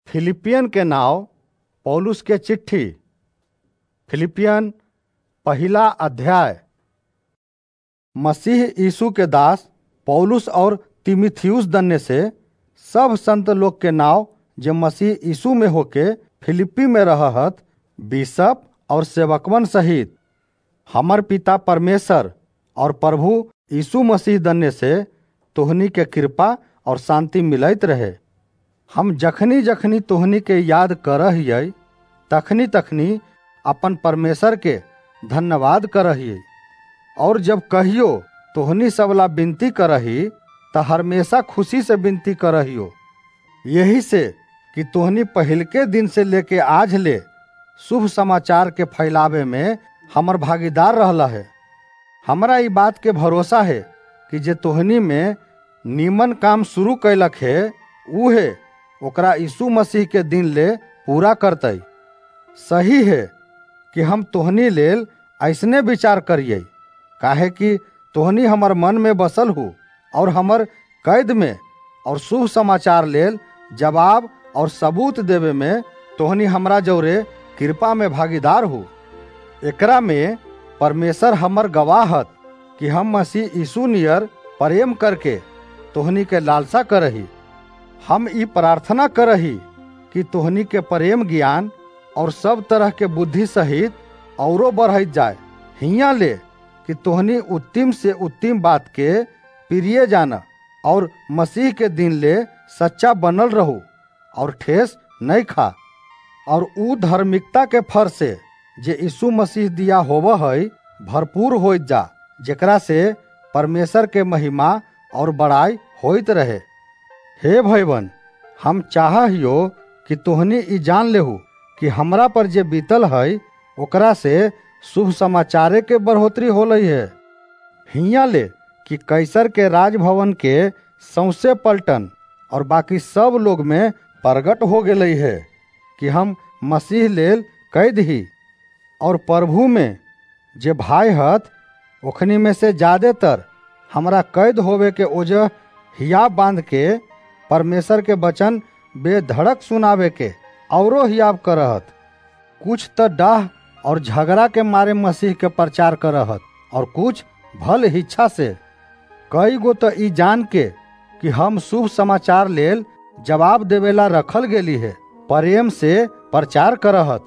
Philippian के नाव पौलुस के चिट्ठी। फिलिपियन पहला अध्याय। मसीह यीशु के दास पौलुस और तीमुथियुस दन्ने से सब संत लोग के नाव जे मसीह यीशु में होके फिलिप्पी में रहत, बिशप और सेवकवन सहित हमर पिता परमेश्वर और प्रभु यीशु मसीह दन्ने से तोहनी के कृपा और शांति मिलत रहे। हम जखनी जखनी तोहनी के याद करहियै तखनी तखनी अपन परमेश्वर के धन्यवाद करहियै, और जब कहियो तोहनी सबला विनती करही त हमेशा खुशी से विनती करहियो, यही से कि तोहनी पहिलके दिन से लेके आज ले शुभ समाचार के फैलावे में हमर भागीदार रहला है। हमरा ई बात के भरोसा है कि जे तोहनी में नीमन काम शुरू कैलक है उहे ओकरा यीशु मसीह के दिन ले पूरा करतै। सही है कि हम तोहनी लेल ऐसने विचार करिए, काहे कि तोहनी हमर मन में बसल हो और हमर कैद में और शुभ समाचार लेल जवाब और सबूत देवे में तोहनी हमरा जौरे कृपा में भागीदार हो। एकरा में परमेश्वर हमर गवाहत कि हम मसीह यीशु नियर प्रेम करके तोहनी के लालसा करही। हम ई प्रार्थना करही कि तोहनी के प्रेम ज्ञान और सब तरह के बुद्धि सहित औरो बढ़त जाए, हियाँ ले कि तोहनी उत्तम से उत्तम बात के प्रिय जाना और मसीह के दिन ले सच्चा बनल रहो और ठेस नहीं खा, और ऊ धार्मिकता के फर से जे यीशु मसीह दिया होव है भरपूर हो जा, जेकरा से परमेश्वर के महिमा और बड़ाई होइत रहे। हे भैवन, हम चाहियो कि तोहनी ई जान लेहु कि हमरा पर जे बीतल है ओकरा से शुभ समाचारे के बढ़ोतरी होलई है। हियाँ ले कि कैसर के राजभवन के सौंसे पलटन और बाकी सब लोग में प्रगट हो गई है कि हम मसीह लेल कैद ही, और प्रभु में जे भाई हत ओखनी में से ज्यादातर हमरा कैद होवे के ओजह हियाब बांध के परमेश्वर के वचन बेधड़क सुनावे के औरो हियाब करहत। कुछ तो डाह और झगड़ा के मारे मसीह के प्रचार करहत, और कुछ भल इच्छा से। कई गो तो ई जान के कि हम शुभ समाचार लेल जवाब देवेला रखल गेली है प्रेम से प्रचार करहत,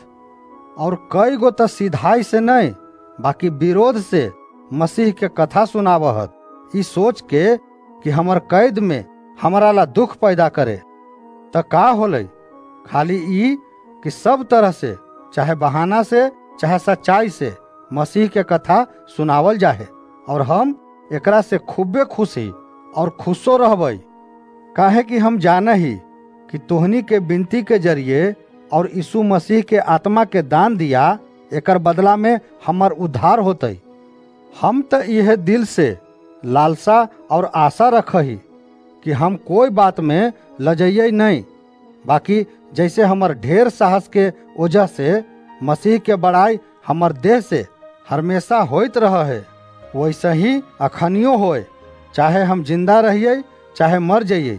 और कई गो तो सीधाई से नहीं बाकी विरोध से मसीह के कथा सुनावहत, ई सोच के कि हमर कैद में हमरा ला दुख पैदा करे। त का होले, खाली ई कि सब तरह से चाहे बहाना से चाहे सच्चाई से मसीह के कथा सुनावल जाहे, और हम एकरा से खूबे खुशी और खुशो रहबै, काहे कि हम जाने ही कि तोहनी के विनती के जरिए और यीशु मसीह के आत्मा के दान दिया एकर बदला में हमर उद्धार होतई। हम तो यह दिल से लालसा और आशा रखही कि हम कोई बात में लजइये नहीं, बाकी जैसे हमर ढेर साहस के वजह से मसीह के बड़ाई हमर देह से हमेशा होइत रहा है, वैसे ही अखनियो होए, चाहे हम जिंदा रहिए चाहे मर जाइए।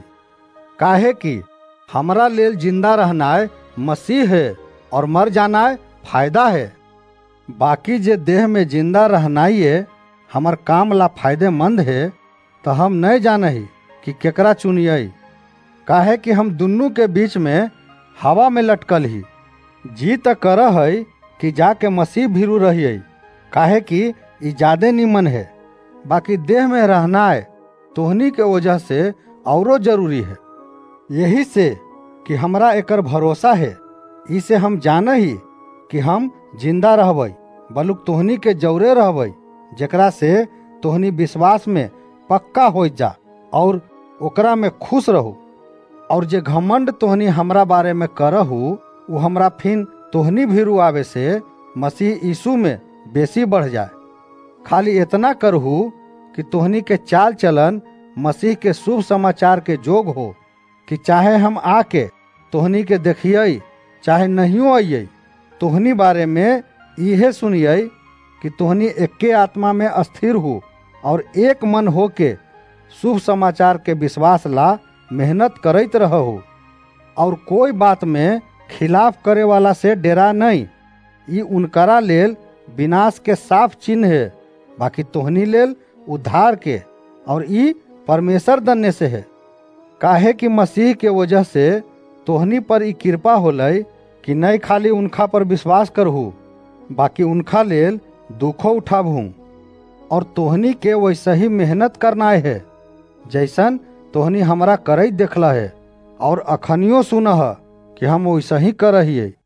काहे कि हमरा लेल जिंदा रहनाय मसीह है और मर जानाय फायदा है। बाकी जे देह में जिंदा रहनाइए हमर काम ला फायदेमंद है, तो हम नहीं जानही कि केकरा चुनिए, काहे कि हम दुन्नू के बीच में हवा में लटकल ही। जी त कर है कि जाके मसीह भीरू रहिए, काहे कि ई ज्यादे निमन है। बाकी देह में रहनाय तोहनी के वजह से औरो जरूरी है। यही से कि हमरा एकर भरोसा है, इसे हम जाने ही कि हम जिंदा रहबै, बलुक तोहनी के जौरे रहबै, जेकरा से तोहनी विश्वास में पक्का हो जा और ओकरा में खुश रहू। और जे घमंड तोहनी हमरा बारे में करहू वो हमरा फिन तोहनी भीरू आवे से मसीह यीशु में बेसी बढ़ जाए। खाली इतना करहू कि तोहनी के चाल चलन मसीह के शुभ समाचार के जोग हो, कि चाहे हम आके तोहनी के देखिए चाहे नहियो आइए, तोहनी बारे में इहे सुनिए कि तोहनी एके आत्मा में अस्थिर हो और एक मन हो के शुभ समाचार के विश्वास ला मेहनत करत रहो। और कोई बात में खिलाफ करे वाला से डेरा नहीं। ई उनकरा लेल विनाश के साफ चिन्ह है, बाकी तोहनी लेल उद्धार के, और ई परमेश्वर दन्ने से है। काहे कि मसीह के वजह से तोहनी पर ई कृपा होलई कि नहीं खाली उनका पर विश्वास करहू, बाकी उनका लेल दुखो उठाबहू। और तोहनी के वैसे ही मेहनत करना है जैसन तोहनी हमरा करई देखला है, और अखनियो सुनह कि हम वैसे ही करहिए।